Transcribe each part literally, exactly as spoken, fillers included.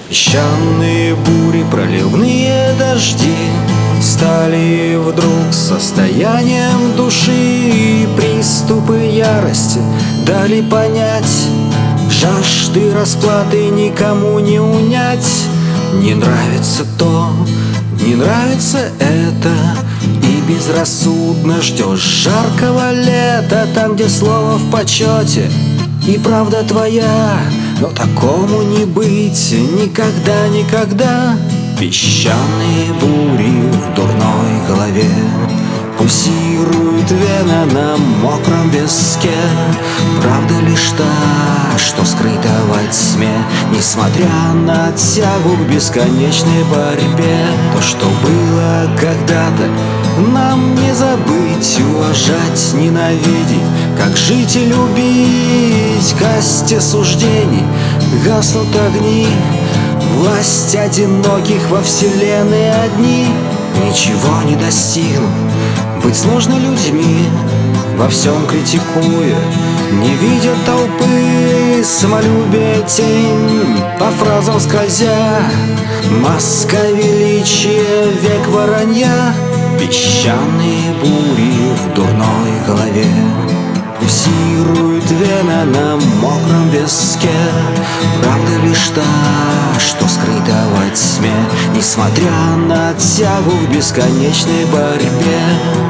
Песчаные бури, проливные дожди стали вдруг состоянием души, и приступы ярости дали понять: жажды расплаты никому не унять. Не нравится то, не нравится это, и безрассудно ждешь жаркого лета, там, где слово в почете и правда твоя. Но такому не быть никогда, никогда. Песчаные бури в дурной голове, пульсирует вена на мокром виске. Правда лишь та, что скрыта во тьме, несмотря на тягу к бесконечной борьбе. То, что было когда-то, нам не забыть, уважать, ненавидеть, как жить и любить. Касте суждений гаснут огни, власть одиноких во вселенной одни. Ничего не достигнут, быть сложно людьми, во всем критикуя, не видя толпы, самолюбие тень, по фразам скользя, маска величия, век воронья. Песчаные бури в дурной голове, пульсирует вена на мокром виске. Правда лишь та, что скрыта во тьме, несмотря на тягу к бесконечной борьбе.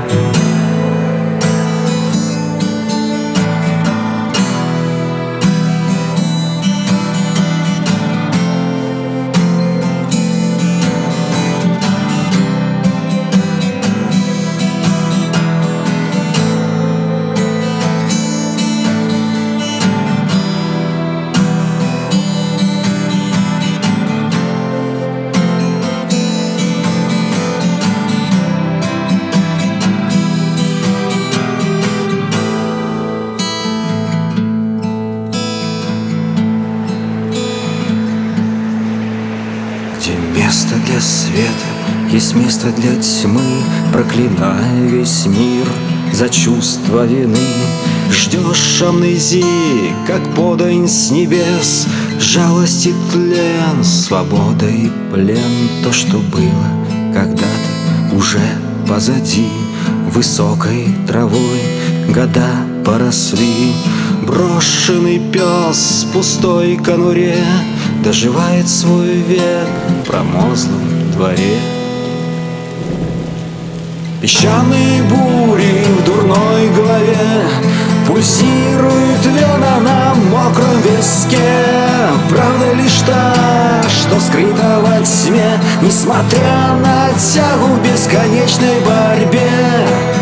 Место для света, есть место для тьмы. Проклиная весь мир за чувство вины, ждешь амнезии, как подань с небес, жалость и тлен, свобода и плен. то, что было когда-то, уже позади. Высокой травой года поросли. Брошенный пес в пустой конуре доживает свой век в промозглом дворе. Песчаные бури в дурной голове, пульсирует вена на мокром виске. Правда лишь та, что скрыта во тьме, несмотря на тягу в бесконечной борьбе.